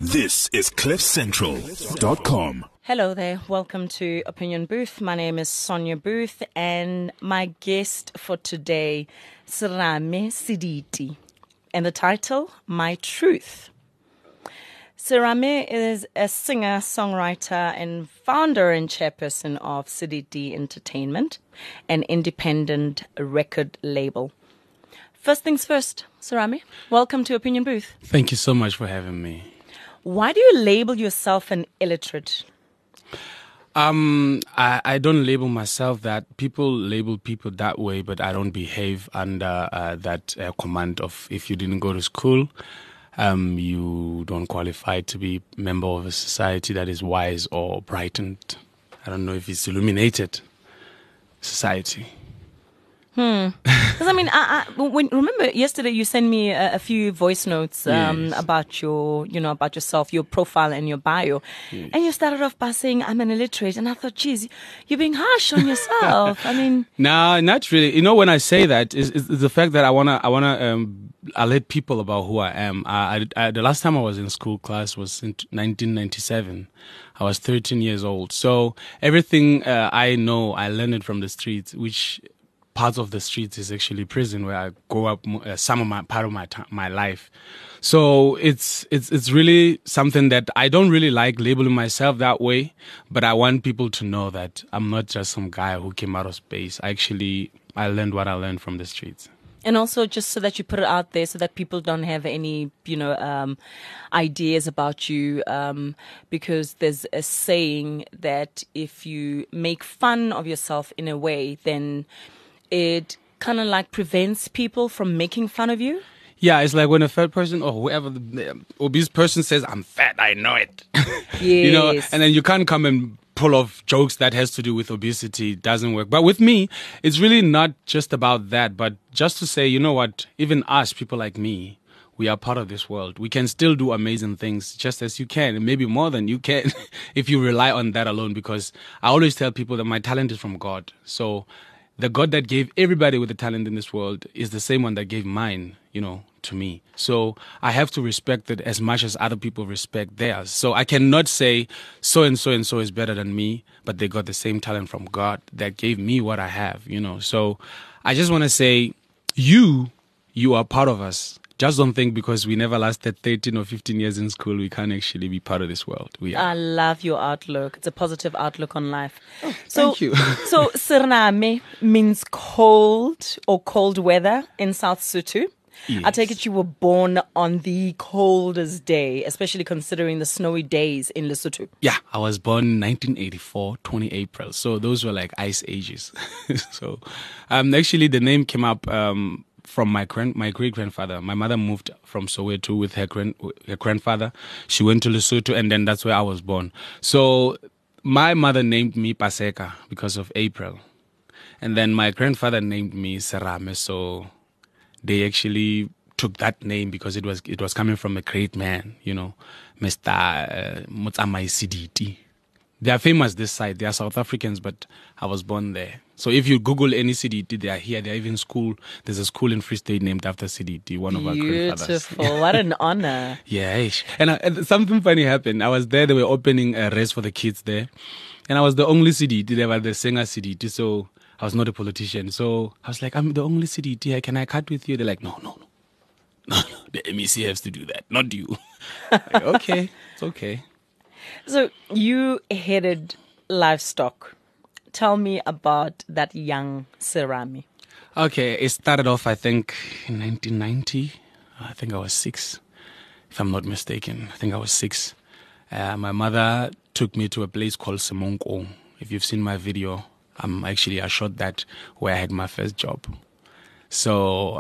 This is CliffCentral.com. Hello there. Welcome to Opinion Booth. My name is Sonia Booth, and my guest for today, Serame Siditi, and the title, My Truth. Serame is a singer, songwriter, and founder and chairperson of Siditi Entertainment, an independent record label. First things first, Serame, welcome to Opinion Booth. Thank you so much for having me. Why do you label yourself an illiterate? I don't label myself that. People label people that way, but I don't behave under that command of if you didn't go to school, you don't qualify to be member of a society that is wise or brightened. I don't know if it's illuminated society. Because remember yesterday you sent me a few voice notes Yes. about about yourself, your profile and your bio, and you started off by saying I'm an illiterate, and I thought, geez, you're being harsh on yourself. No, not really. You know, when I say that, is the fact that I wanna alert people about who I am. The last time I was in school class was in 1997. I was 13 years old. So everything I know, I learned it from the streets, which parts of the streets is actually prison where I grew up part of my life. So it's really something that I don't really like labeling myself that way, but I want people to know that I'm not just some guy who came out of space. I learned what I learned from the streets. And also, just so that you put it out there, so that people don't have any, ideas about you, because there's a saying that if you make fun of yourself in a way, then it kind of like prevents people from making fun of you. Yeah, it's like when a fat person or whoever, the obese person says, I'm fat, I know it. Yes. And then you can't come and pull off jokes that has to do with obesity. It doesn't work. But with me, it's really not just about that, but just to say, you know what, even us, people like me, we are part of this world. We can still do amazing things just as you can, and maybe more than you can if you rely on that alone, because I always tell people that my talent is from God. So the God that gave everybody with a talent in this world is the same one that gave mine, to me. So I have to respect it as much as other people respect theirs. So I cannot say so and so and so is better than me, but they got the same talent from God that gave me what I have, So I just want to say, you are part of us. Just don't think because we never lasted 13 or 15 years in school, we can't actually be part of this world. We are. I love your outlook. It's a positive outlook on life. Oh, thank you. So Serame means cold or cold weather in South Sotho. Yes. I take it you were born on the coldest day, especially considering the snowy days in Lesotho. Yeah, I was born 1984, 20 April. So those were like ice ages. So actually the name came up from my great-grandfather. My mother moved from Soweto with her grandfather. She went to Lesotho, and then that's where I was born. So my mother named me Paseka because of April. And then my grandfather named me Serame. So they actually took that name because it was coming from a great man, Mr. Motsamai Siditi. They are famous this side. They are South Africans, but I was born there. So if you Google any Siditi, they are here. They are even school. There's a school in Free State named after Siditi, one of our grandfathers. Beautiful. What an honor. Yeah. And something funny happened. I was there. They were opening a race for the kids there. And I was the only Siditi. They were the singer Siditi. So I was not a politician. So I was like, I'm the only Siditi. Can I cut with you? They're like, no. The MEC has to do that, not you. Like, okay, it's okay. So you headed livestock. Tell me about that young Serame. Okay, it started off, I think, in 1990. I think I was 6, if I'm not mistaken. I think I was 6. My mother took me to a place called Semonko. If you've seen my video, I shot that where I had my first job. So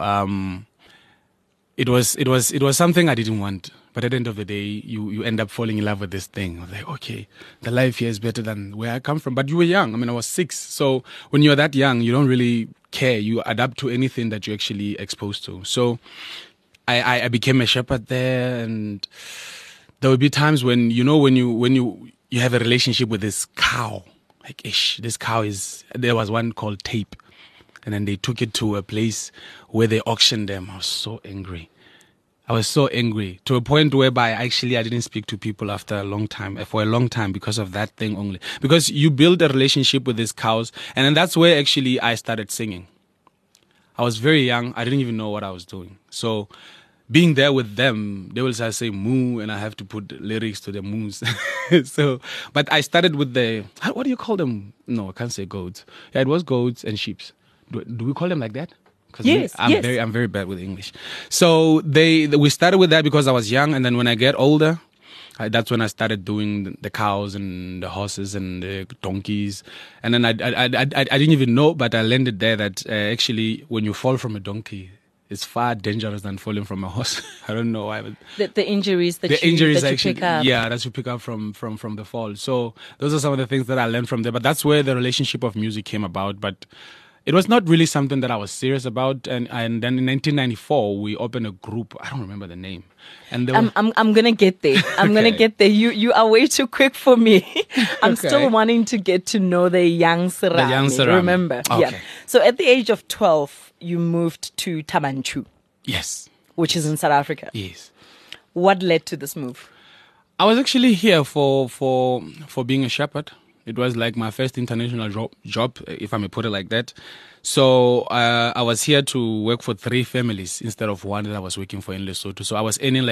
it was something I didn't want. But at the end of the day, you end up falling in love with this thing. I was like, okay, the life here is better than where I come from. But you were young. I was 6. So when you're that young, you don't really care. You adapt to anything that you're actually exposed to. So I became a shepherd there. And there would be times when you have a relationship with this cow. Like, this cow there was one called Tape. And then they took it to a place where they auctioned them. I was so angry. I was so angry to a point whereby actually I didn't speak to people for a long time because of that thing only. Because you build a relationship with these cows, and then that's where actually I started singing. I was very young. I didn't even know what I was doing. So being there with them, they will say moo, and I have to put lyrics to the moos. But I started with what do you call them? No, I can't say goats. Yeah, it was goats and sheep. Do we call them like that? Yes, I'm very bad with English. So we started with that because I was young, and then when I get older, that's when I started doing the cows and the horses and the donkeys. And then I didn't even know, but I landed there that actually when you fall from a donkey, it's far dangerous than falling from a horse. I don't know why. But the injuries that you pick up. Yeah, that you pick up from the fall. So those are some of the things that I learned from there. But that's where the relationship of music came about. But it was not really something that I was serious about. And then in 1994, we opened a group. I don't remember the name. And I'm gonna get there. I'm gonna get there. You are way too quick for me. I'm still wanting to get to know the young Serame. Remember? Okay. Yeah. So at the age of 12, you moved to Thaba Nchu. Yes. Which is in South Africa. Yes. What led to this move? I was actually here for being a shepherd. It was like my first international job, if I may put it like that. So I was here to work for 3 families instead of one that I was working for in Lesotho. So I was earning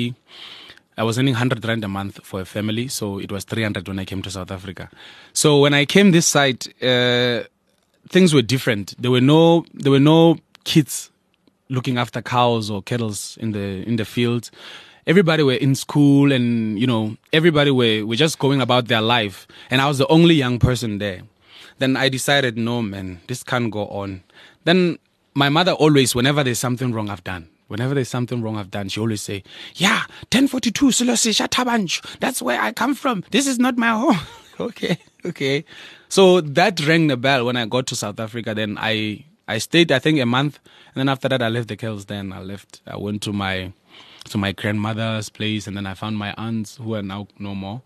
I was earning 100 Rand a month for a family. So it was 300 when I came to South Africa. So when I came this side, things were different. There were no kids looking after cows or cattle in the fields. Everybody were in school, and everybody were just going about their life, and I was the only young person there. Then I decided, no man, this can't go on. Then my mother always, whenever there's something wrong I've done, she always say, yeah, 1042 Silosisha Tabanchu, that's where I come from, this is not my home. okay. So that rang the bell when I got to South Africa. Then I stayed, I think, a month, and then after that I left the Kells. Then I went to my grandmother's place, and then I found my aunts who are now no more.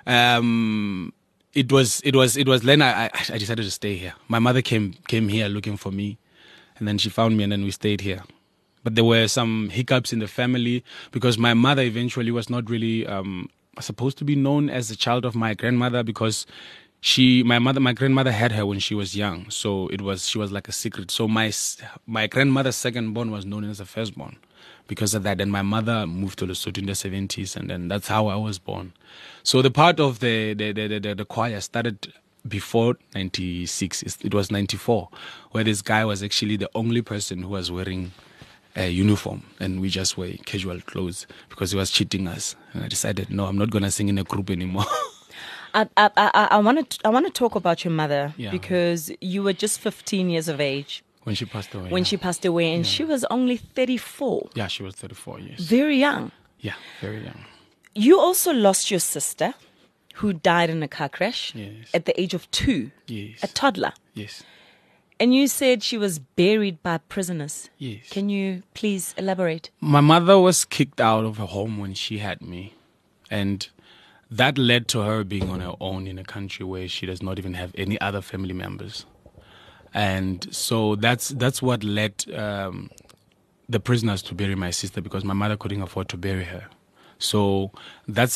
It was then I decided to stay here. My mother came here looking for me, and then she found me, and then we stayed here. But there were some hiccups in the family because my mother eventually was not really supposed to be known as the child of my grandmother, because my grandmother had her when she was young, so she was like a secret. So my grandmother's second born was known as the firstborn. Because of that, then my mother moved to Lesotho in the 70s, and then that's how I was born. So the part of the choir started before 96. It was 94, where this guy was actually the only person who was wearing a uniform, and we just wear casual clothes because he was cheating us. And I decided, no, I'm not going to sing in a group anymore. I want to talk about your mother, because you were just 15 years of age when she passed away. And she was only 34. Yeah, she was 34, yes. Very young. Yeah, very young. You also lost your sister, who died in a car crash at the age of 2. Yes. A toddler. Yes. And you said she was buried by prisoners. Yes. Can you please elaborate? My mother was kicked out of her home when she had me. And that led to her being on her own in a country where she does not even have any other family members. And so that's what led the prisoners to bury my sister, because my mother couldn't afford to bury her. So that's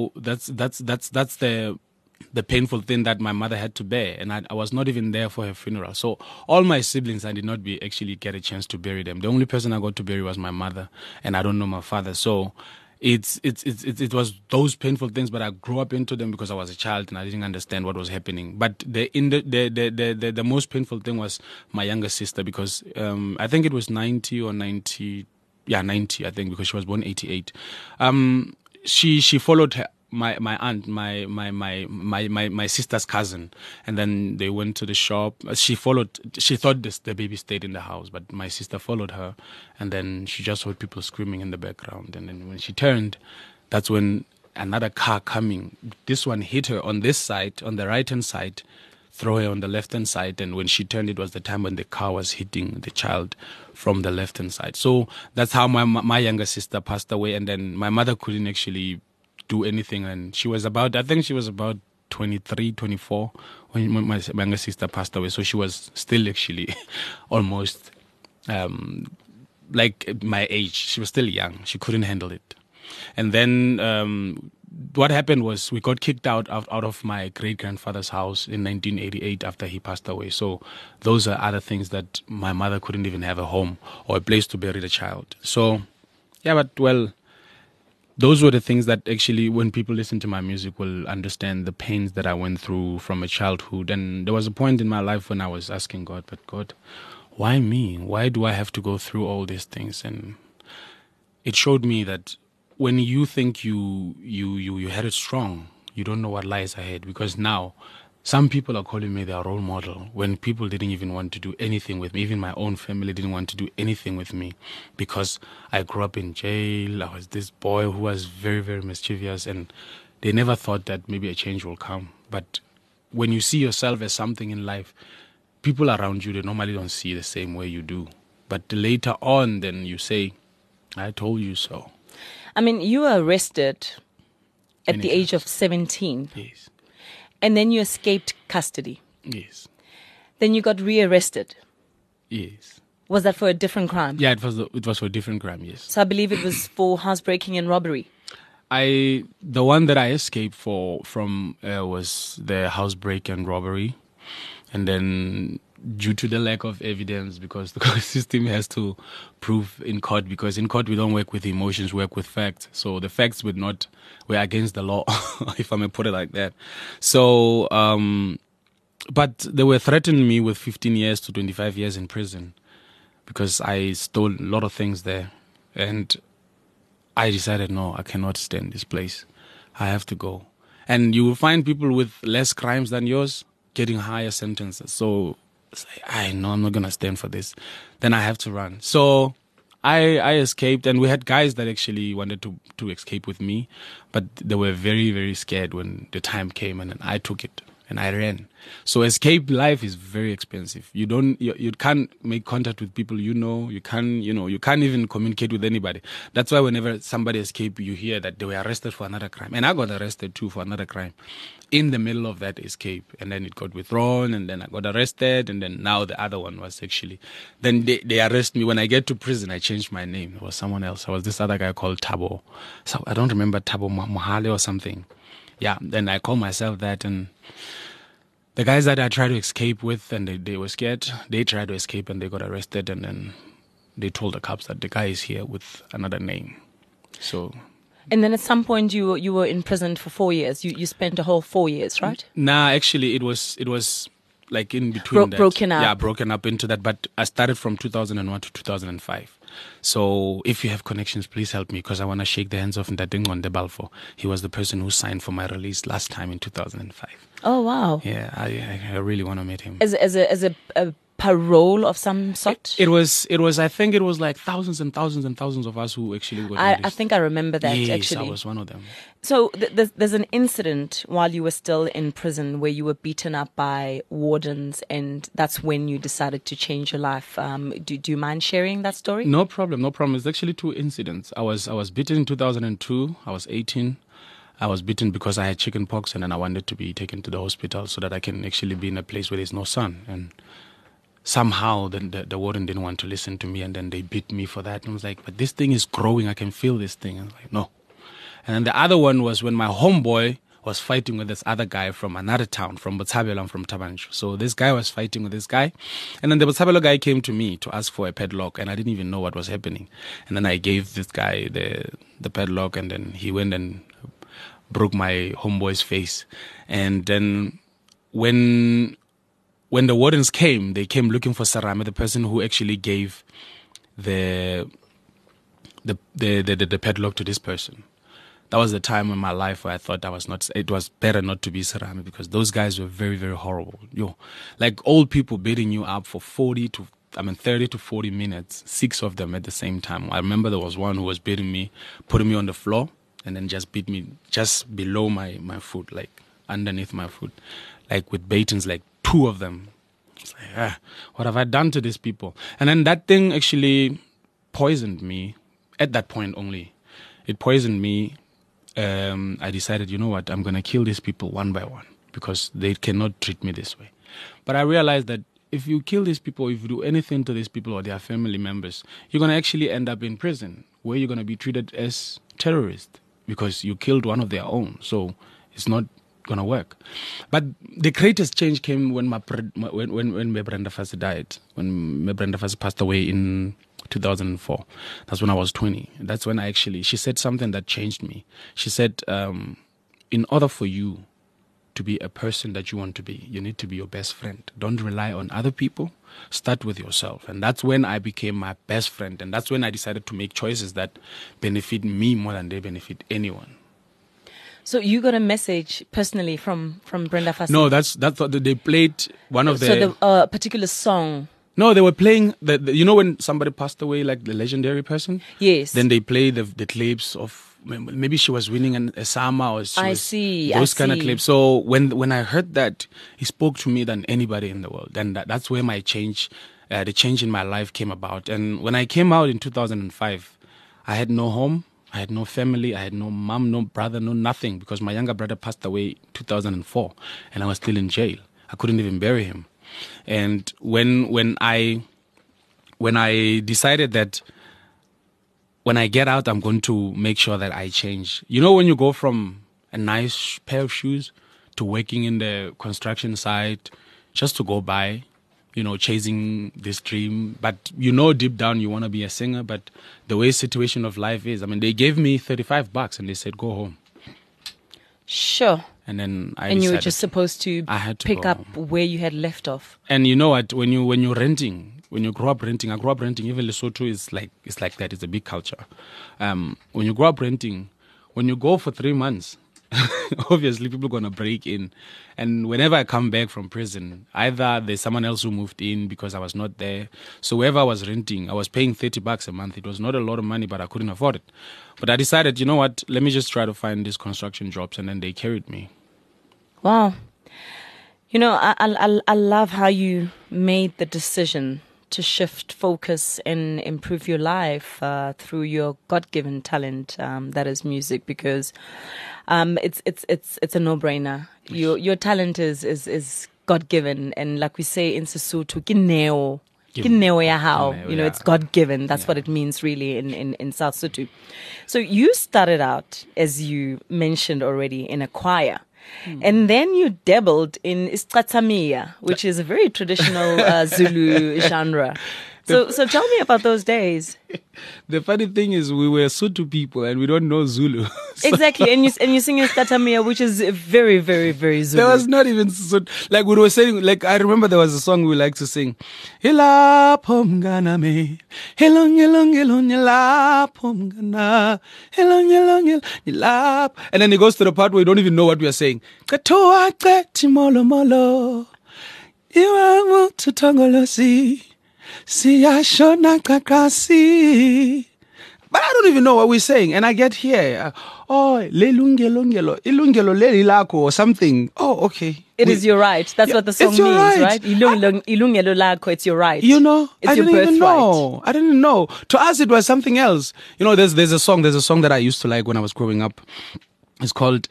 the painful thing that my mother had to bear, and I was not even there for her funeral. So all my siblings, I did not actually get a chance to bury them. The only person I got to bury was my mother, and I don't know my father. So it was those painful things, but I grew up into them because I was a child and I didn't understand what was happening. But the most painful thing was my younger sister, because I think it was 90 or 90. Yeah, 90, I think, because she was born 88. She followed her, my aunt, my sister's cousin, and then they went to the shop. She thought the baby stayed in the house, but my sister followed her, and then she just heard people screaming in the background. And then when she turned, that's when another car coming, this one hit her on this side, on the right-hand side, throw her on the left-hand side, and when she turned, it was the time when the car was hitting the child from the left-hand side. So that's how my younger sister passed away, and then my mother couldn't actually do anything, and she was about 23, 24 when my younger sister passed away. So she was still actually almost like my age. She was still young. She couldn't handle it. And then what happened was we got kicked out of my great-grandfather's house in 1988 after he passed away. So those are other things that my mother couldn't even have a home or a place to bury the child. So, yeah, but well, those were the things that actually, when people listen to my music, will understand the pains that I went through from a childhood. And there was a point in my life when I was asking God, but God, why me? Why do I have to go through all these things? And it showed me that when you think you had it strong, you don't know what lies ahead. Because now, some people are calling me their role model when people didn't even want to do anything with me. Even my own family didn't want to do anything with me because I grew up in jail. I was this boy who was very, very mischievous, and they never thought that maybe a change will come. But when you see yourself as something in life, people around you, they normally don't see the same way you do. But later on, then you say, I told you so. I mean, you were arrested at the Many age of 17. Yes. And then you escaped custody. Yes. Then you got rearrested. Yes. Was that for a different crime? Yeah, it was for a different crime, yes. So I believe it was for housebreaking and robbery. The one that I escaped from was the housebreak and robbery. And then due to the lack of evidence, because the court system has to prove in court, because in court we don't work with emotions, we work with facts. So the facts were against the law, if I may put it like that. So, but they were threatening me with 15 years to 25 years in prison because I stole a lot of things there. And I decided, no, I cannot stay in this place. I have to go. And you will find people with less crimes than yours getting higher sentences. So it's like, I know I'm not going to stand for this. Then I have to run. So I escaped, and we had guys that actually wanted to escape with me, but they were very, very scared when the time came, and then I took it and I ran. So escape life is very expensive. You can't make contact with people you can't even communicate with anybody. That's why whenever somebody escaped, you hear that they were arrested for another crime. And I got arrested too for another crime in the middle of that escape. And then it got withdrawn, and then I got arrested, and then now the other one was actually, then they arrest me. When I get to prison, I changed my name. It was someone else. I was this other guy called Tabo. So I don't remember, Tabo Mohale or something. Yeah, then I call myself that, and the guys that I tried to escape with, and they were scared, they tried to escape and they got arrested, and then they told the cops that the guy is here with another name. So, and then at some point you were in prison for 4 years. You spent a whole 4 years, right? Nah, actually it was like in between that. Broken up. Yeah, broken up into that. But I started from 2001 to 2005. So if you have connections, please help me, because I want to shake the hands of Ndadingon de Balfo. He was the person who signed for my release last time in 2005. Oh, wow. Yeah, I really want to meet him. As a parole of some sort? It was. I think it was like thousands and thousands and thousands of us who actually got released. I think I remember that, yes, actually. I was one of them. So there's an incident while you were still in prison where you were beaten up by wardens, and that's when you decided to change your life. Do you mind sharing that story? No problem. It's actually 2 incidents. I was beaten in 2002. I was 18. I was beaten because I had chicken pox, and then I wanted to be taken to the hospital so that I can actually be in a place where there's no sun. And somehow the warden didn't want to listen to me, and then they beat me for that. And I was like, but this thing is growing. I can feel this thing. I was like, no. And then the other one was when my homeboy was fighting with this other guy from another town, from Botshabelo. I'm from Tabanchu. So this guy was fighting with this guy. And then the Botshabelo guy came to me to ask for a padlock, and I didn't even know what was happening. And then I gave this guy the padlock, and then he went and broke my homeboy's face. And then when the wardens came, they came looking for Sarame, the person who actually gave the padlock to this person. That was the time in my life where I thought it was better not to be Sarame, because those guys were very, very horrible. Like old people beating you up for 30 to 40 minutes, 6 of them at the same time. I remember there was one who was beating me, putting me on the floor, and then just beat me just below my foot, like underneath my foot, like with batons, like 2 of them. It's like, what have I done to these people? And then that thing actually poisoned me at that point only. It poisoned me. I decided, you know what, I'm going to kill these people one by one because they cannot treat me this way. But I realized that if you kill these people, if you do anything to these people or their family members, you're going to actually end up in prison where you're going to be treated as terrorists because you killed one of their own. So it's not going to work. But the greatest change came when my Brenda Fassie died, when my Brenda Fassie passed away in 2004. That's when I was 20. That's when she said something that changed me. She said, in order for you to be a person that you want to be, you need to be your best friend. Don't rely on other people. Start with yourself. And that's when I became my best friend. And that's when I decided to make choices that benefit me more than they benefit anyone. So you got a message personally from Brenda Fassie? No, that's what they played one of the particular song. No, they were playing you know when somebody passed away, like the legendary person. Yes. Then they play the clips of maybe she was winning a SAMA or those kind of clips. So when I heard that, it spoke to me than anybody in the world, and that's where my change, the change in my life came about. And when I came out in 2005, I had no home. I had no family, I had no mom, no brother, no nothing, because my younger brother passed away in 2004 and I was still in jail. I couldn't even bury him. And when I decided that when I get out, I'm going to make sure that I change. You know, when you go from a nice pair of shoes to working in the construction site just to go by, you know, chasing this dream, but you know deep down you want to be a singer, but the way situation of life is, I mean, they gave me $35 and they said, go home. Sure. And then you were just supposed to pick up where you had left off. And you know what, when you're renting, when you grow up renting, I grew up renting, even Lesotho is like that, it's a big culture. When you grow up renting, when you go for 3 months, obviously people are going to break in. And whenever I come back from prison, either there's someone else who moved in because I was not there. So wherever I was renting, I was paying $30 a month. It was not a lot of money, but I couldn't afford it. But I decided, you know what, let me just try to find these construction jobs. And then they carried me. Wow. You know, I love how you made the decision to shift focus and improve your life through your God-given talent, that is music, because it's a no-brainer. Your talent is God-given, and like we say in Sesotho, kineo. You know, it's God-given. That's what it means really in South Sotho. So you started out, as you mentioned already, in a choir. And then you dabbled in isicathamiya, which is a very traditional Zulu genre. So tell me about those days. The funny thing is, we were Sotho people and we don't know Zulu. Exactly, and you sing isicathamiya, which is very, very, very Zulu. There was not even like we were saying. Like I remember there was a song we liked to sing. Hilapho mngana me, helong helong helong hilapho mngana, helong helong hilapho. And then it goes to the part where you don't even know what we are saying. Katoa keti molo molo, iwa mututongolosi. Siyashona kakasi. But I don't even know what we're saying. And I get here. Lelungelo, ilungelo lelilako or something. Oh, okay. It is your right. That's what the song means, right? Ilungelo lako, it's your right. You know, it's your birthright. I didn't know. To us, it was something else. You know, there's a song that I used to like when I was growing up. It's called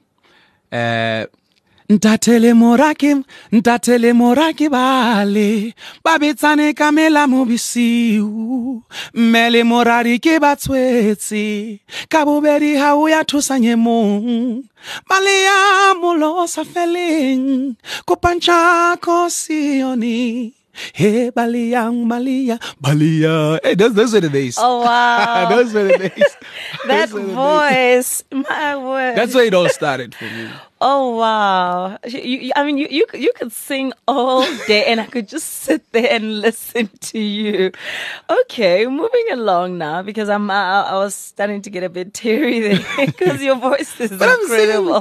Ntatele moraki bale babetsane kamela mobisiu mele morari ke batswetse ka bobedi ha o ya thusanye mong bale ya molo sa feleng kopantsha kosioni. Hey, Balia. Hey, those were the days. Oh, wow. Those were the days. That voice, my word. That's where it all started for me. Oh, wow. You could sing all day and I could just sit there and listen to you. Okay, moving along now because I was starting to get a bit teary there because your voice is incredible.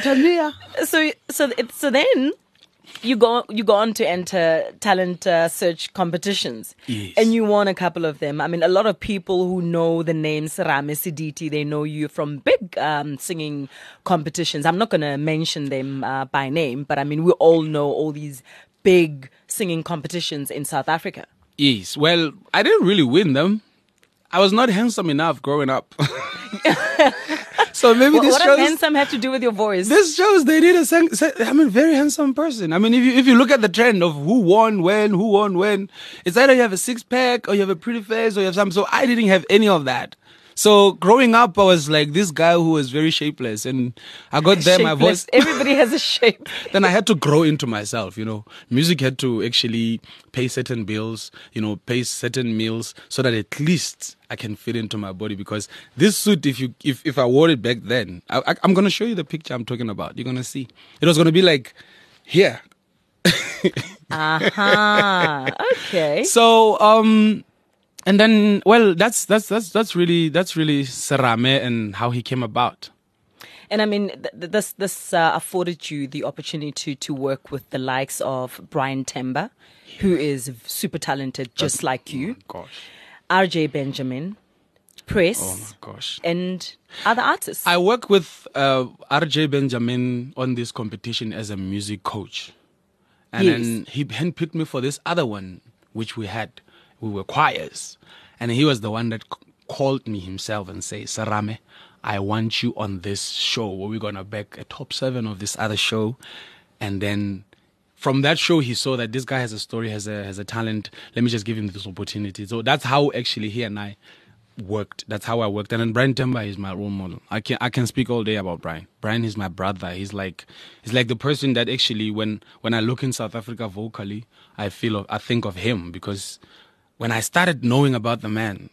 So then you go on to enter talent search competitions. Yes. And you won a couple of them. I mean, a lot of people who know the name Serame Siditi, they know you from big singing competitions. I'm not going to mention them by name, but I mean, we all know all these big singing competitions in South Africa. Yes. Well, I didn't really win them. I was not handsome enough growing up. So maybe this What shows. does handsome have to do with your voice? This shows they need a very handsome person. I mean, if you look at the trend of who won when, it's either you have a six pack or you have a pretty face or you have something. So I didn't have any of that. So growing up, I was like this guy who was very shapeless, and I got there. My voice. Everybody has a shape. Then I had to grow into myself. Music had to actually pay certain bills. Pay certain meals so that at least I can fit into my body. Because this suit, if I wore it back then, I'm gonna show you the picture I'm talking about. You're gonna see. It was gonna be like here. Okay. So and then, well, that's really Serame and how he came about. And I mean, this afforded you the opportunity to work with the likes of Brian Temba, who is super talented, just like you. Oh gosh. RJ Benjamin, Press. Oh my gosh. And other artists. I work with RJ Benjamin on this competition as a music coach, and then he handpicked me for this other one, which we were choirs, and he was the one that called me himself and said, Serame, I want you on this show where we're going to back a top 7 of this other show. And then from that show, he saw that this guy has a story, has a talent. Let me just give him this opportunity. So that's how actually he and I worked. That's how I worked. And then Brian Temba is my role model. I can speak all day about Brian. Brian is my brother. He's like the person that actually when I look in South Africa vocally, I think of him, because when I started knowing about the man,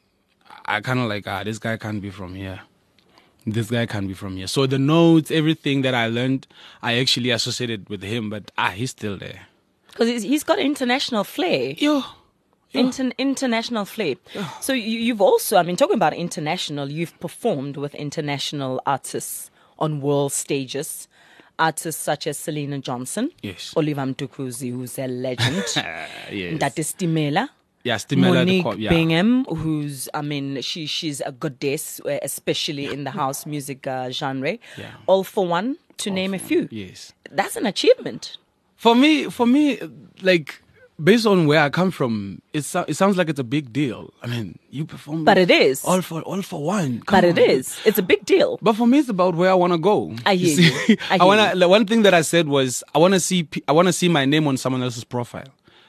I kind of like, this guy can't be from here. This guy can't be from here. So the notes, everything that I learned, I actually associated with him, but he's still there. Because he's got international flair. Yo. International flair. So you've also, I mean, talking about international, you've performed with international artists on world stages. Artists such as Selena Johnson, yes, Oliver Mtukudzi, who's a legend, yes, that is Stimela. Yeah, Stimela. Monique Bingham, who's, I mean, she's a goddess, especially in the house music genre. Yeah. All for One, to name a few. Yes. That's an achievement. For me, like, based on where I come from, it sounds like it's a big deal. I mean, you perform, but it is all for one. But it is. It's a big deal. But for me, it's about where I want to go. I hear you. The one thing that I said was I want to see my name on someone else's profile.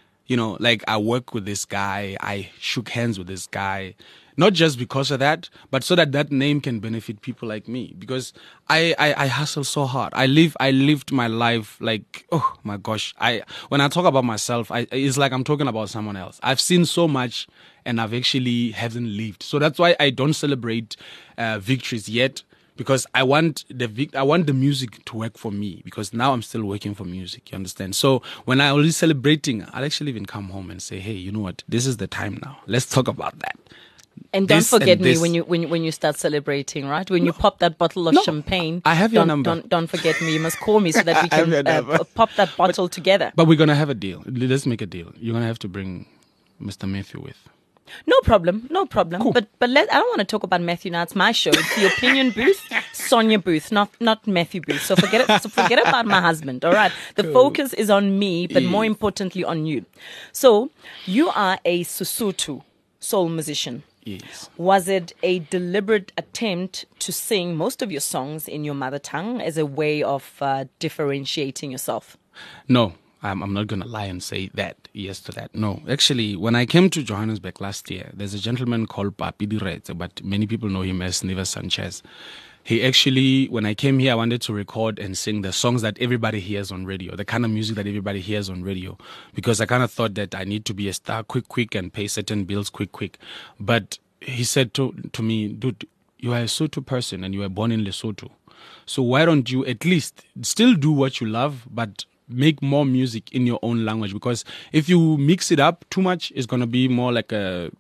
Like I work with this guy, I shook hands with this guy, not just because of that, but so that name can benefit people like me. Because I hustle so hard. I lived my life like, oh my gosh. When I talk about myself, it's like I'm talking about someone else. I've seen so much, and I've actually haven't lived. So that's why I don't celebrate victories yet. Because I want the music to work for me, because now I'm still working for music, you understand? So when I'm already celebrating, I'll actually even come home and say, hey, you know what? This is the time now. Let's talk about that. And don't forget me when you start celebrating, right? When you pop that bottle of champagne. I have your number. Don't forget me. You must call me so that we can pop that bottle together. But we're going to have a deal. Let's make a deal. You're going to have to bring Mr. Matthew with. No problem. Cool. But I don't want to talk about Matthew now. It's my show. It's the Opinion Booth, Sonia Booth, not Matthew Booth. So forget about my husband. All right. The focus is on me, but more importantly on you. So you are a Sesotho soul musician. Yes. Was it a deliberate attempt to sing most of your songs in your mother tongue as a way of differentiating yourself? No. I'm not going to lie and say that, yes to that. No, actually, when I came to Johannesburg last year, there's a gentleman called Papi Diretse, but many people know him as Neva Sanchez. He actually, when I came here, I wanted to record and sing the songs that everybody hears on radio, the kind of music that everybody hears on radio, because I kind of thought that I need to be a star quick, and pay certain bills quick. But he said to me, dude, you are a Sotho person and you were born in Lesotho. So why don't you at least still do what you love, but make more music in your own language? Because if you mix it up too much, it's going to be more like a,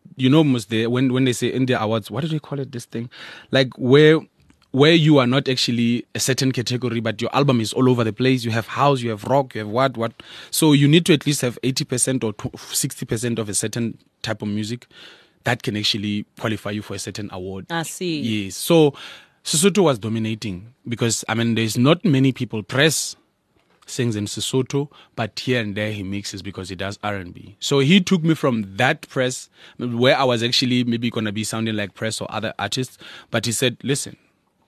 when they say in the awards, what do they call it, this thing? Like where you are not actually a certain category, but your album is all over the place. You have house, you have rock, you have what. So you need to at least have 80% or 60% of a certain type of music that can actually qualify you for a certain award. I see. Yes. So Sesotho was dominating because, there's not many people. Press sings in Sesotho, but here and there he mixes because he does R&B. So he took me from that Press, where I was actually maybe going to be sounding like Press or other artists, but he said, listen,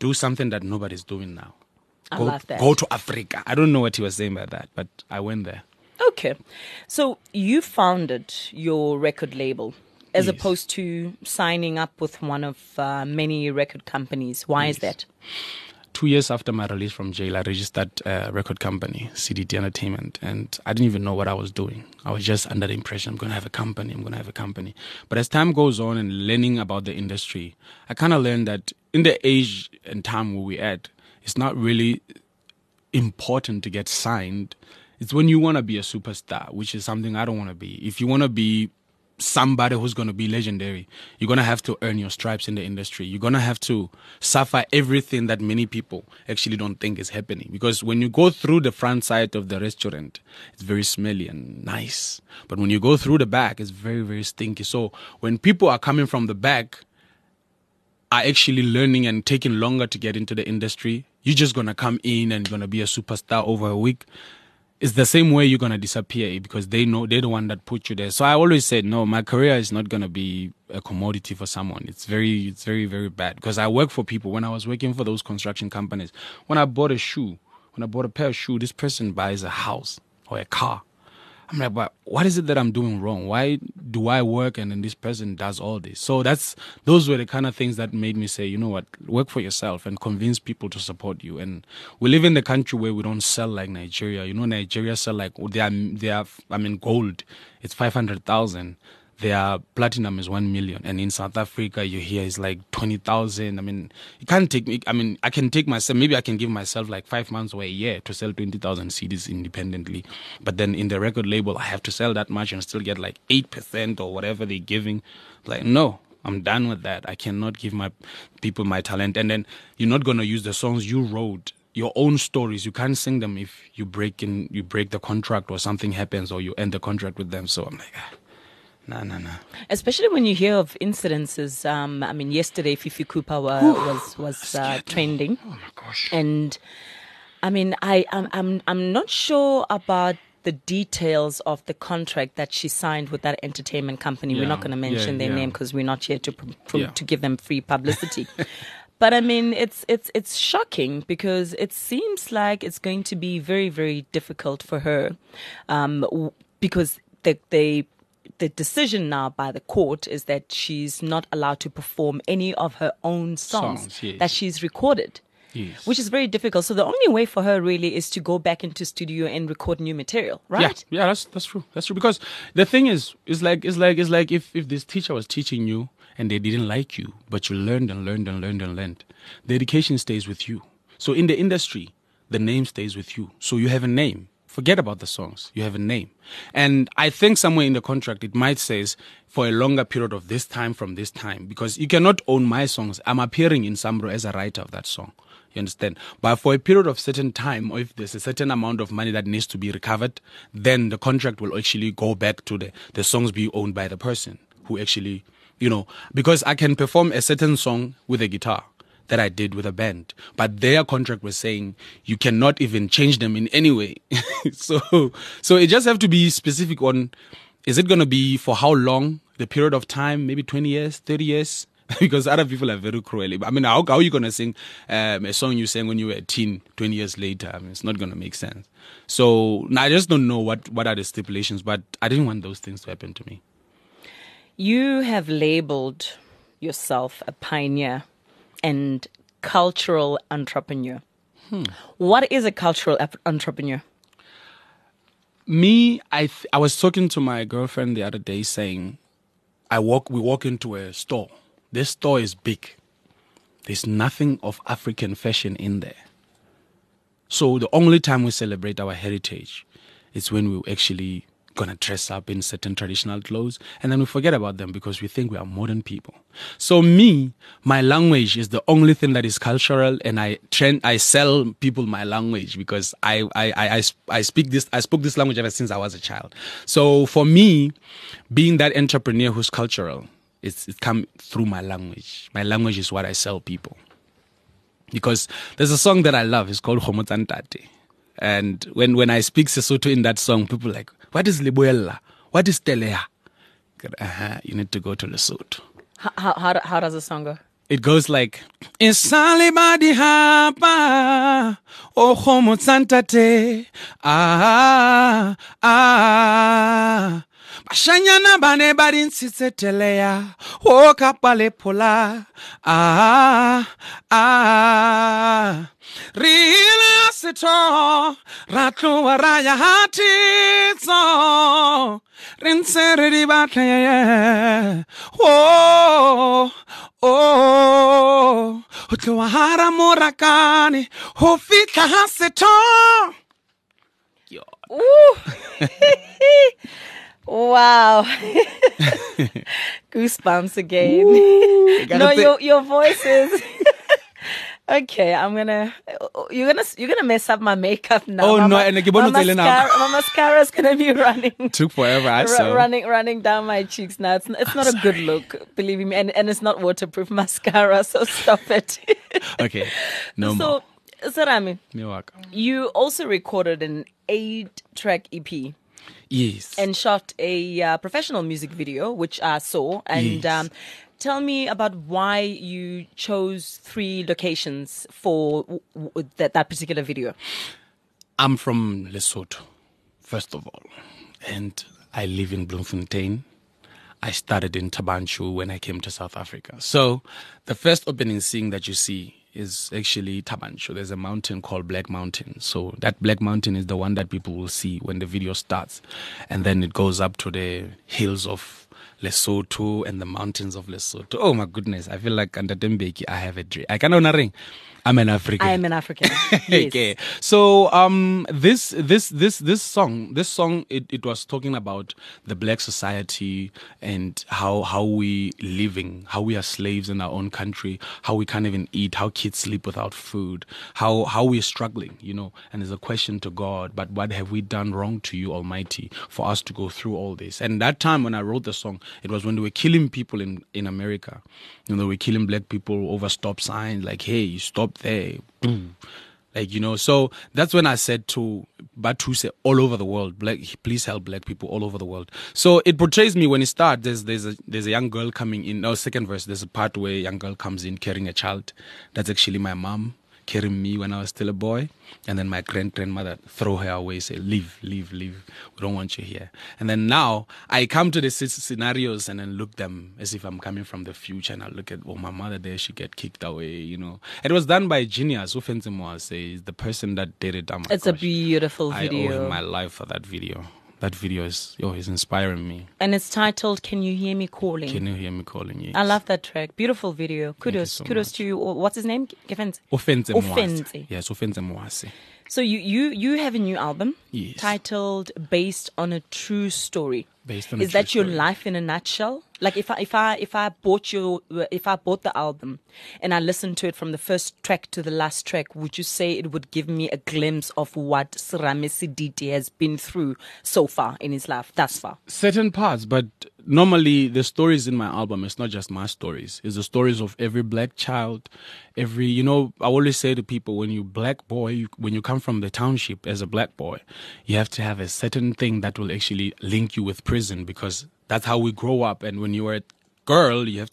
do something that nobody's doing now. I love that. Go to Africa. I don't know what he was saying by that, but I went there. Okay. So you founded your record label as Yes. opposed to signing up with one of many record companies. Why is that? 2 years after my release from jail, I registered a record company, CDT Entertainment, and I didn't even know what I was doing. I was just under the impression I'm going to have a company. But as time goes on and learning about the industry, I kind of learned that in the age and time where we're at, it's not really important to get signed. It's when you want to be a superstar, which is something I don't want to be. If you want to be somebody who's going to be legendary, you're going to have to earn your stripes in the industry. You're going to have to suffer everything that many people actually don't think is happening. Because when you go through the front side of the restaurant, it's very smelly and nice. But when you go through the back, it's very, very stinky. So when people are coming from the back, are actually learning and taking longer to get into the industry, you're just going to come in and you're going to be a superstar over a week. It's the same way you're going to disappear because they know they're the one that put you there. So I always said, no, my career is not going to be a commodity for someone. It's very, very bad because I work for people. When I was working for those construction companies, when I bought a pair of shoes, this person buys a house or a car. I'm like, but what is it that I'm doing wrong? Why do I work and then this person does all this? So those were the kind of things that made me say, you know what, work for yourself and convince people to support you. And we live in the country where we don't sell like Nigeria. You know, Nigeria sell like, gold, it's 500,000. Their platinum is 1 million. And in South Africa, you hear it's like 20,000. I mean, you can't take me. I mean, I can take myself, maybe I can give myself like 5 months or a year to sell 20,000 CDs independently. But then in the record label, I have to sell that much and still get like 8% or whatever they're giving. Like, no, I'm done with that. I cannot give my people my talent. And then you're not going to use the songs you wrote, your own stories. You can't sing them if you break the contract or something happens or you end the contract with them. So I'm like, No. Especially when you hear of incidences. Yesterday Fifi Cooper was trending. oh my gosh. And I'm not sure about the details of the contract that she signed with that entertainment company. We're not going to mention their name because we're not here to give them free publicity. But I mean, it's shocking because it seems like it's going to be very, very difficult for her, because the decision now by the court is that she's not allowed to perform any of her own songs yes. that she's recorded, Yes. which is very difficult. So the only way for her really is to go back into studio and record new material, right? Yeah, that's true. That's true because the thing is, it's like if this teacher was teaching you and they didn't like you, but you learned, the education stays with you. So in the industry, the name stays with you. So you have a name. Forget about the songs. You have a name. And I think somewhere in the contract, it might say for a longer period of this time from this time, because you cannot own my songs. I'm appearing in Sambro as a writer of that song. You understand? But for a period of certain time, or if there's a certain amount of money that needs to be recovered, then the contract will actually go back to the songs being owned by the person who actually, because I can perform a certain song with a guitar that I did with a band, but their contract was saying you cannot even change them in any way. So it just have to be specific on, is it going to be for how long, the period of time, maybe 20 years, 30 years? Because other people are very cruel. I mean, how are you going to sing a song you sang when you were a teen 20 years later? I mean, it's not going to make sense. So I just don't know what are the stipulations, but I didn't want those things to happen to me. You have labeled yourself a pioneer and cultural entrepreneur. What is a cultural entrepreneur? Me, I was talking to my girlfriend the other day saying, we walk into a store. This store is big. There's nothing of African fashion in there. So the only time we celebrate our heritage is when we actually gonna dress up in certain traditional clothes, and then we forget about them because we think we are modern people. So me, my language is the only thing that is cultural, and I sell people my language because I spoke this language ever since I was a child. So for me, being that entrepreneur who's cultural, it come through my language. My language is what I sell people. Because there's a song that I love, it's called Homotsantate. And when I speak Sesotho in that song, people are like, what is Libuella? What is Telea? You need to go to Lesotho. How does the song go? It goes like, Isali badi hapa, o homo santate, Bashanyana bane badin sitseteleya, o kapale pola, Rile asito, ratu waraya hatito, rinsere di batle, Utluahara murakani, hofika hasito. Ooh. Wow. Goosebumps again. No, your voice is okay. You're gonna mess up my makeup now. Oh no, and my mascara's gonna be running. Took forever, I saw. Running down my cheeks now. It's not a good look, believe me, and it's not waterproof mascara. So stop it. Okay, no more. So, Serame, You're welcome. you also recorded an 8-track EP. Yes. And shot a professional music video, which I saw. And Yes. Tell me about why you chose 3 locations for that particular video. I'm from Lesotho, first of all, and I live in Bloemfontein. I started in Tabanchu when I came to South Africa. So the first opening scene that you see is actually Tabanchu. There's a mountain called Black Mountain. So that Black Mountain is the one that people will see when the video starts. And then it goes up to the hills of Lesotho and the mountains of Lesotho. Oh my goodness, I feel like under Tembeki I have a dream. I can't ring. I'm an African. I am an African. Yes. Okay. So this song it was talking about the black society and how we living, how we are slaves in our own country, how we can't even eat, how kids sleep without food, how we're struggling, you know. And there's a question to God, but what have we done wrong to you, Almighty, for us to go through all this? And that time when I wrote the song, it was when they were killing people in America. You know, they were killing black people over stop signs, like, hey, stop there. Boom. Like, you know, so that's when I said to Batuse all over the world, please help black people all over the world. So it portrays me when it starts, there's a young girl coming in. No, second verse, there's a part where a young girl comes in carrying a child. That's actually my mom carrying me when I was still a boy. And then my grandmother throw her away, say, leave. We don't want you here. And then now I come to the scenarios and then look them as if I'm coming from the future. And I look at, my mother there, she get kicked away, you know. It was done by a genius. Ufenze Moase is the person that did it. It's a beautiful video. I owe him my life for that video. That video is inspiring me. And it's titled Can You Hear Me Calling? Can You Hear Me Calling? Yes. I love that track. Beautiful video. Kudos to you. What's his name? Ofenze Moase. Ofenze. Yes, Ofenze Moase. So you have a new album, yes, titled Based on a True Story. Based on a Is true that your story. life in a nutshell? Like if I bought the album and I listened to it from the first track to the last track, would you say it would give me a glimpse of what Serame Siditi has been through so far in his life, thus far? Certain parts, but normally the stories in my album, it's not just my stories. It's the stories of every black child, I always say to people, when you black boy, when you come from the township as a black boy, you have to have a certain thing that will actually link you with prison, because that's how we grow up. And when you are a girl, you have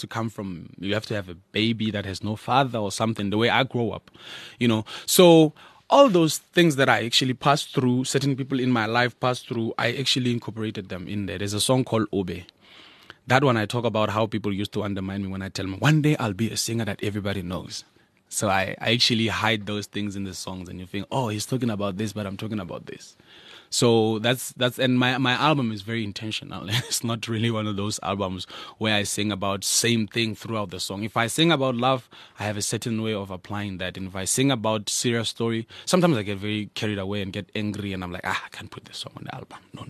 to have a baby that has no father or something, the way I grow up, you know. So all those things that I actually passed through, certain people in my life passed through, I actually incorporated them in there. There's a song called Obe. That one I talk about how people used to undermine me when I tell them, one day I'll be a singer that everybody knows. So I actually hide those things in the songs, and you think, oh, he's talking about this, but I'm talking about this. So that's and my album is very intentional. It's not really one of those albums where I sing about same thing throughout the song. If I sing about love, I have a certain way of applying that. And if I sing about serious story, sometimes I get very carried away and get angry, and I'm like, I can't put this song on the album. No.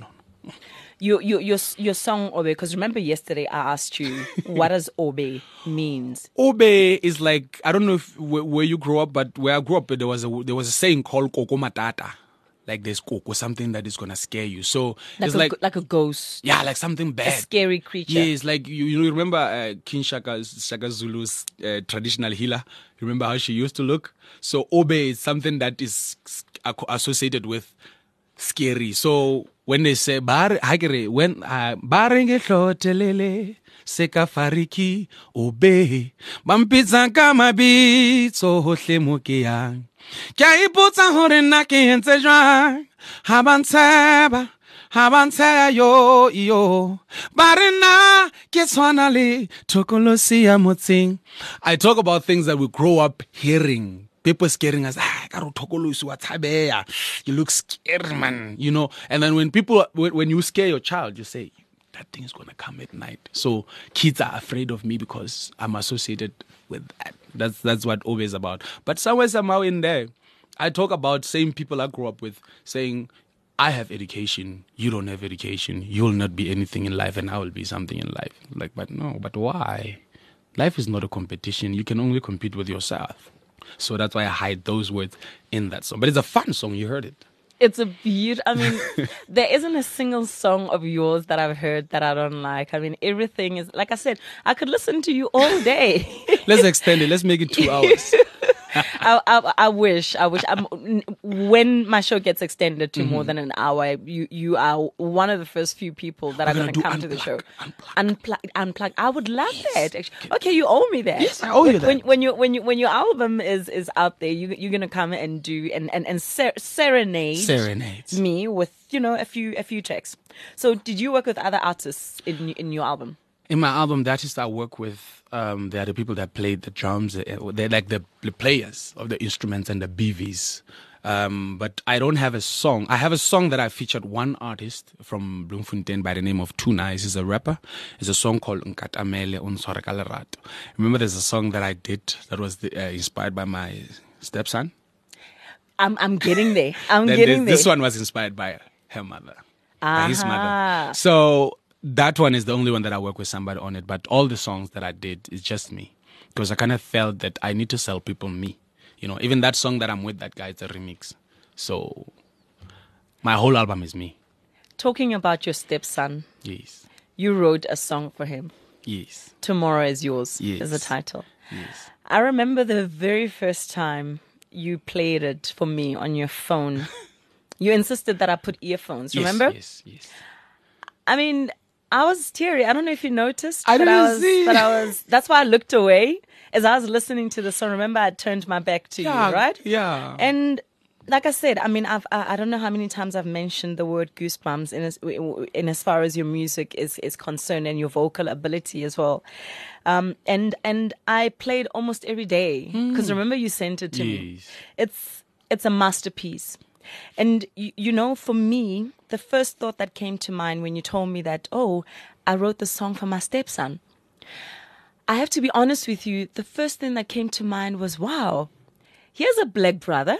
Your song Obe, because remember yesterday I asked you what does Obe means. Obe is like, I don't know where you grew up, but where I grew up there was a saying called Koko Matata. Like there's Koko, something that is gonna scare you. So it's like a ghost. Yeah, like something bad. A scary creature. Yes, like you remember King Shaka Zulu's traditional healer. Remember how she used to look? So Obe is something that is associated with scary. So when they say when barenge hlotelele seka fariki obe bampitsa ka mabitso hohle mo ke yang ke a ipotsa hore nna ke entse jwang ha bantsheba yo barena ke tshwana le thokolosi ya motseng. I talk about things that we grow up hearing. People scaring us. You look scary, man. You know. And then when you scare your child, you say, that thing is going to come at night. So kids are afraid of me because I'm associated with that. That's what Obe is about. But somehow in there, I talk about same people I grew up with saying, I have education, you don't have education, you'll not be anything in life and I will be something in life. Like, but no, but why? Life is not a competition. You can only compete with yourself. So that's why I hide those words in that song. But it's a fun song. You heard it. It's a beaut. I mean, there isn't a single song of yours that I've heard that I don't like. I mean, everything is, like I said, I could listen to you all day. Let's extend it. Let's make it 2 hours. I wish. When my show gets extended to more than an hour, you are one of the first few people that are going to come to the show. Unplug. I would love that. Actually. Okay, you owe me that. Yes, I owe you that. When your album is out there, you're going to come and do and serenade me with a few tracks. So, did you work with other artists in your album? In my album, the artists I work with, they are the people that played the drums. They're like the players of the instruments and the BVs. But I don't have a song. I have a song that I featured one artist from Bloemfontein by the name of Too Nice. He's a rapper. It's a song called Nkatamele Unswara ka Lerato. Remember, there's a song that I did that was inspired by my stepson. I'm getting there. Getting there. This one was inspired by her mother, by his mother. So that one is the only one that I work with somebody on it. But all the songs that I did is just me, because I kind of felt that I need to sell people me. Even that song that I'm with that guy, it's a remix. So my whole album is me. Talking about your stepson. Yes. You wrote a song for him. Yes. Tomorrow is Yours. Yes. Is the title. Yes. I remember the very first time you played it for me on your phone. You insisted that I put earphones, remember? Yes. I mean, I was teary. I don't know if you noticed. I didn't see. But that's why I looked away as I was listening to the song. Remember, I turned my back to you, right? Yeah. And like I said, I mean, I don't know how many times I've mentioned the word goosebumps in as far as your music is concerned and your vocal ability as well. And I played almost every day because remember you sent it to me. It's a masterpiece. And for me, the first thought that came to mind when you told me that, I wrote the song for my stepson. I have to be honest with you. The first thing that came to mind was, wow, here's a black brother.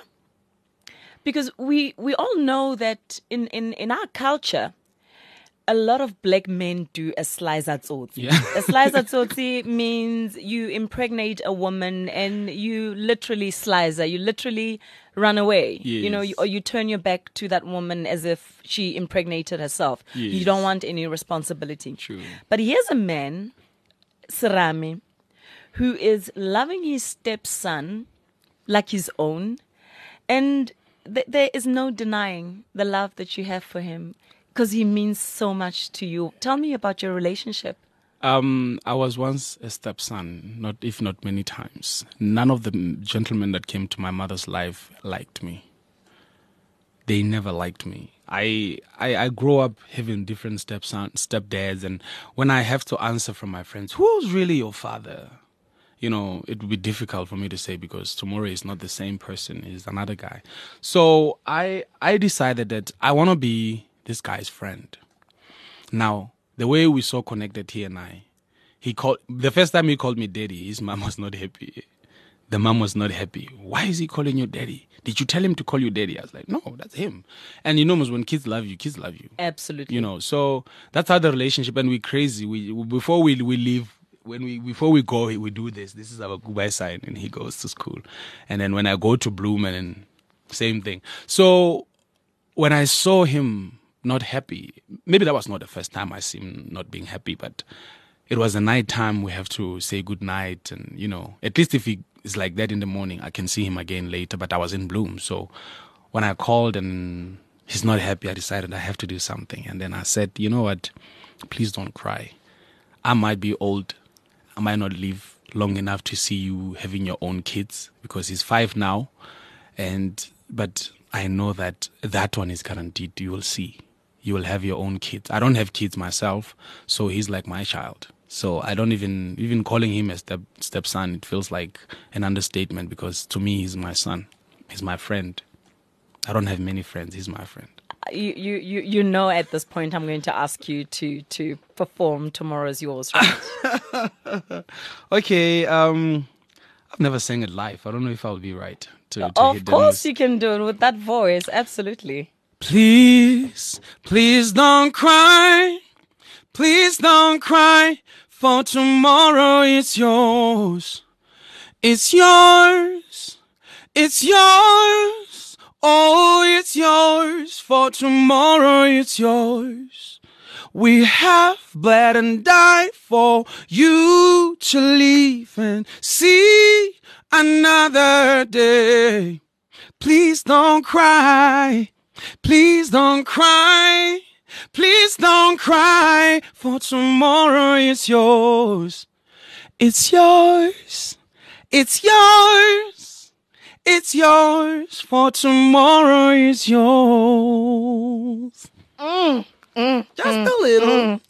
Because we all know that in our culture, a lot of black men do a slizatsotsi. Yeah. A slizatsotsi means you impregnate a woman and you literally sliza, you literally run away. Yes. Or you turn your back to that woman as if she impregnated herself. Yes. You don't want any responsibility. True. But here's a man, Serame, who is loving his stepson like his own, and there is no denying the love that you have for him because he means so much to you. Tell me about your relationship. I was once a stepson, if not many times. None of the gentlemen that came to my mother's life liked me. They never liked me. I grew up having different stepdads, and when I have to answer from my friends, who's really your father? It would be difficult for me to say because tomorrow is not the same person, is another guy. So I decided that I want to be this guy's friend. Now, the way we so connected, he and I, the first time he called me daddy, his mom was not happy. The mom was not happy. Why is he calling you daddy? Did you tell him to call you daddy? I was like, no, that's him. And when kids love you, kids love you. Absolutely. So that's how the relationship, and we're crazy. Before we leave, before we go, we do this. This is our goodbye sign, and he goes to school. And then when I go to Bloom, and same thing. So when I saw him not happy, maybe that was not the first time I see him not being happy, but it was a night time. We have to say good night, and at least if he is like that in the morning, I can see him again later. But I was in Bloom, so when I called and he's not happy. I decided I have to do something. And then I said, you know what? Please don't cry. I might be old. I might not live long enough to see you having your own kids because he's 5 now. But I know that one is guaranteed. You will see. You will have your own kids. I don't have kids myself, so he's like my child. So I don't even calling him a stepson. It feels like an understatement because to me, he's my son. He's my friend. I don't have many friends. He's my friend. You know at this point I'm going to ask you to perform Tomorrow's Yours, right? Okay. I've never sang it live. I don't know if I'll be right to Of hit the course notes. you can do it with that voice. Absolutely. Please, please don't cry. Please don't cry. For tomorrow it's yours. It's yours. It's yours. Oh, it's yours. For tomorrow it's yours. We have bled and died for you to live and see another day. Please don't cry. Please don't cry. Please don't cry. For tomorrow is yours. It's yours. It's yours. It's yours. For tomorrow is yours. Just a little.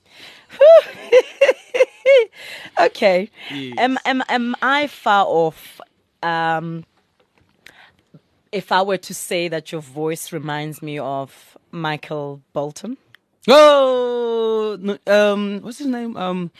Okay. Yes. Am I far off? If I were to say that your voice reminds me of Michael Bolton. Oh, no, what's his name?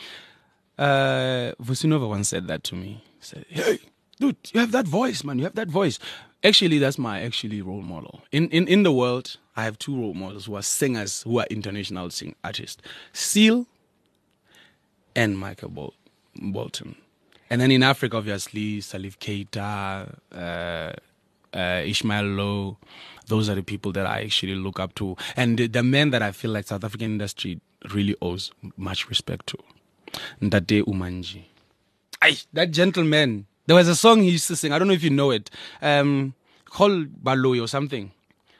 Vusinova once said that to me. He said, "Hey, dude, you have that voice, man. You have that voice." Actually, that's my role model. In the world, I have 2 role models who are singers, who are international artists: Seal and Michael Bolton. And then in Africa, obviously, Salif Keita, Ishmael Lowe. Those are the people that I actually look up to. And the men that I feel like South African industry really owes much respect to. Ndate Umanji. That gentleman. There was a song he used to sing. I don't know if you know it. Called Baloy or something.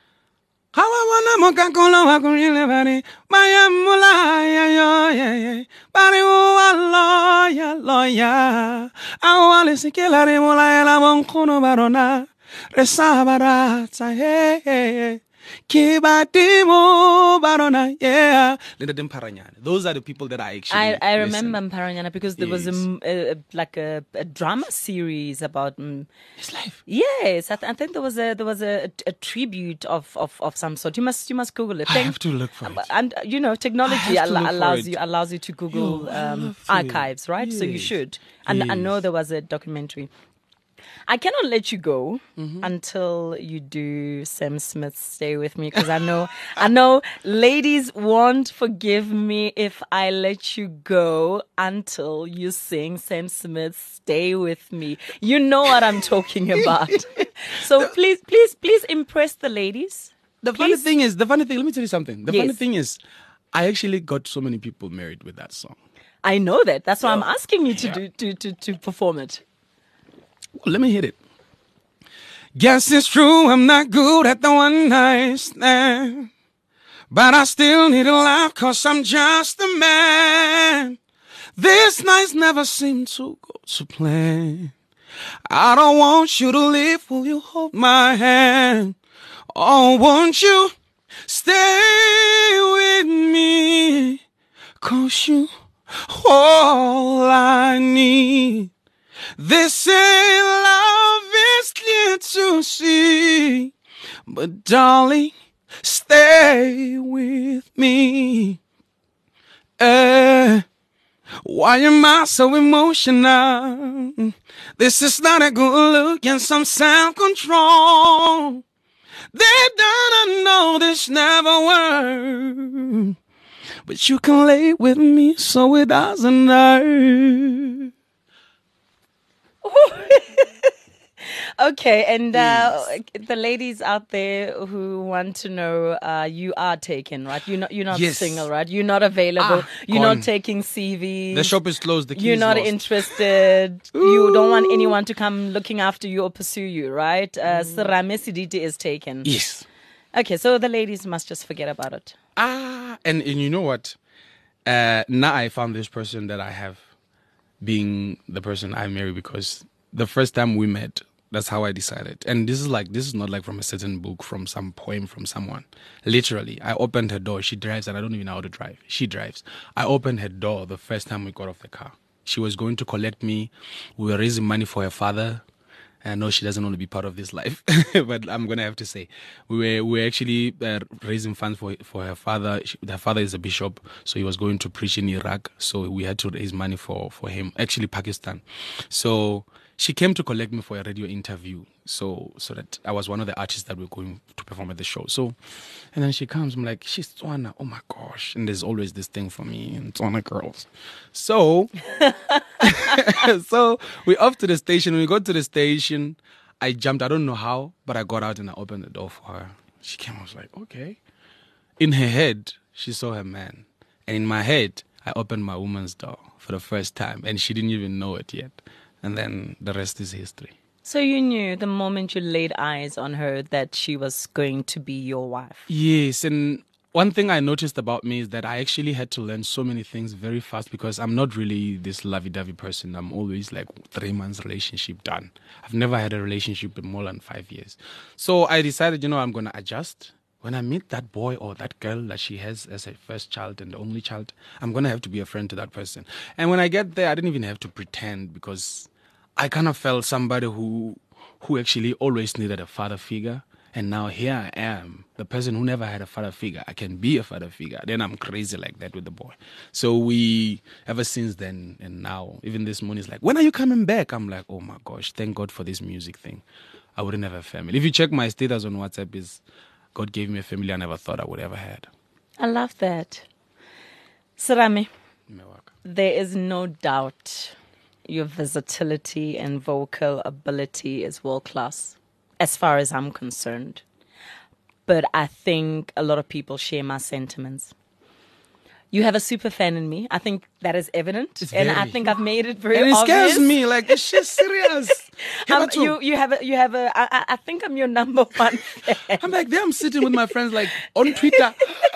Those are the people that I actually I listen. remember Mparanyana because there was a drama series about His life. yes. I think there was a tribute of some sort. You must Google it. I have to look for it. And technology I have to look for allows you to Google love to. archives, right? So you Yes. should. And I know Yes. there was a documentary. I cannot let you go until you do Sam Smith's "Stay With Me" because I know ladies won't forgive me if I let you go until you sing Sam Smith's "Stay With Me." You know what I'm talking about. So please impress the ladies. The funny thing, let me tell you something. The funny Yes. thing is, I actually got so many people married with that song. I know that. That's why I'm asking you to perform it. Well, let me hit it. Guess it's true, I'm not good at the one night stand. But I still need a laugh, cause I'm just a man. This night's never seemed to go to plan. I don't want you to leave, will you hold my hand? Oh, won't you stay with me? Cause you all I need. This ain't love, is clear to see. But darling, stay with me. Why am I so emotional? This is not a good look and some self-control. They don't know this never works. But you can lay with me so it doesn't hurt. Okay, and the ladies out there who want to know, you are taken, right? You're not Yes. single, right? You're not available. You're gone. not taking CVs. The shop is closed. The key You're is not lost. interested. You don't want anyone to come looking after you or pursue you, right? Serame Siditi is taken. Yes. Okay, so the ladies must just forget about it. And you know what? Now I found this person that I have being the person I marry, because the first time we met, that's how I decided. And this is not like from a certain book, from some poem from someone. Literally, I opened her door. She drives, and I don't even know how to drive. She drives. I opened her door the first time we got off the car. She was going to collect me. We were raising money for her father. I know she doesn't want to be part of this life, but I'm gonna have to say, we were actually raising funds for her father. Her father is a bishop, so he was going to preach in Iraq. So we had to raise money for him, actually Pakistan. So she came to collect me for a radio interview, so that I was one of the artists that were going to perform at the show. So, and then she comes, I'm like, she's Tswana, oh my gosh, and there's always this thing for me and Tswana girls. So, so we off to the station. When we got to the station, I jumped. I don't know how, but I got out and I opened the door for her. She came. I was like, okay. In her head, she saw her man, and in my head, I opened my woman's door for the first time, and she didn't even know it yet. And then the rest is history. So you knew the moment you laid eyes on her that she was going to be your wife? Yes, and one thing I noticed about me is that I actually had to learn so many things very fast, because I'm not really this lovey-dovey person. I'm always like 3 months relationship done. I've never had a relationship with more than 5 years. So I decided, I'm going to adjust. When I meet that boy or that girl that she has as her first child and the only child, I'm going to have to be a friend to that person. And when I get there, I didn't even have to pretend, because I kind of felt somebody who actually always needed a father figure. And now here I am, the person who never had a father figure. I can be a father figure. Then I'm crazy like that with the boy. So ever since then and now, even this morning, it's like, when are you coming back? I'm like, oh my gosh, thank God for this music thing. I wouldn't have a family. If you check my status on WhatsApp, is God gave me a family I never thought I would ever had. I love that. Serame, You're welcome. there is no doubt your versatility and vocal ability is world class, as far as I'm concerned. But I think a lot of people share my sentiments. You have a super fan in me. I think that is evident, It's and I very. think I've made it very And it obvious. scares me. Like, is she serious? You have a. I think I'm your number one fan. I'm like, there I'm sitting with my friends, like, on Twitter.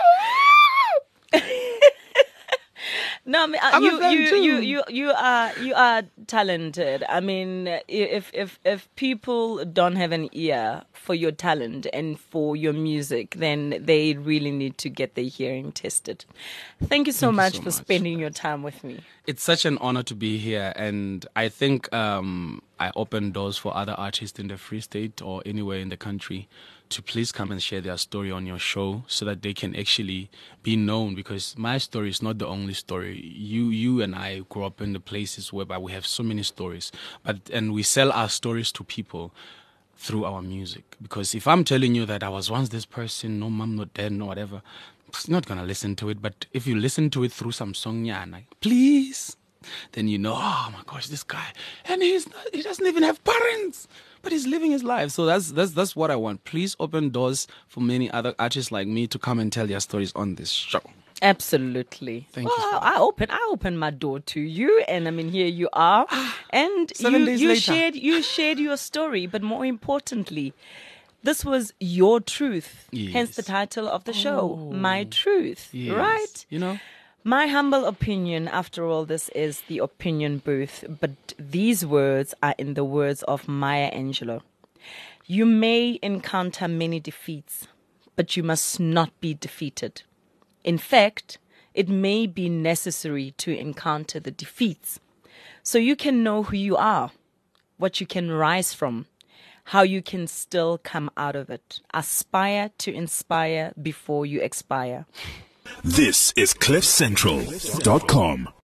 No, I mean, I'm a fan too. you are talented. I mean, if people don't have an ear for your talent and for your music, then they really need to get their hearing tested. Thank you so much for spending your time with me. It's such an honor to be here, and I think I open doors for other artists in the Free State or anywhere in the country to please come and share their story on your show, so that they can actually be known, because my story is not the only story. You and I grew up in the places whereby we have so many stories, and we sell our stories to people through our music. Because if I'm telling you that I was once this person, no mom, not dad, no whatever, you're not gonna listen to it. But if you listen to it through some song, please, then oh my gosh, this guy, and he doesn't even have parents, but he's living his life. So that's what I want. Please open doors for many other artists like me to come and tell their stories on this show. Absolutely. Thank you so I open my door to you, and I mean, here you are, and 7 days later. you shared your story, but more importantly, this was your truth. Yes. Hence the title of the show, My Truth. Yes. Right? My humble opinion, after all, this is the opinion booth, but these words are in the words of Maya Angelou. You may encounter many defeats, but you must not be defeated. In fact, it may be necessary to encounter the defeats so you can know who you are, what you can rise from, how you can still come out of it. Aspire to inspire before you expire. This is CliffCentral.com.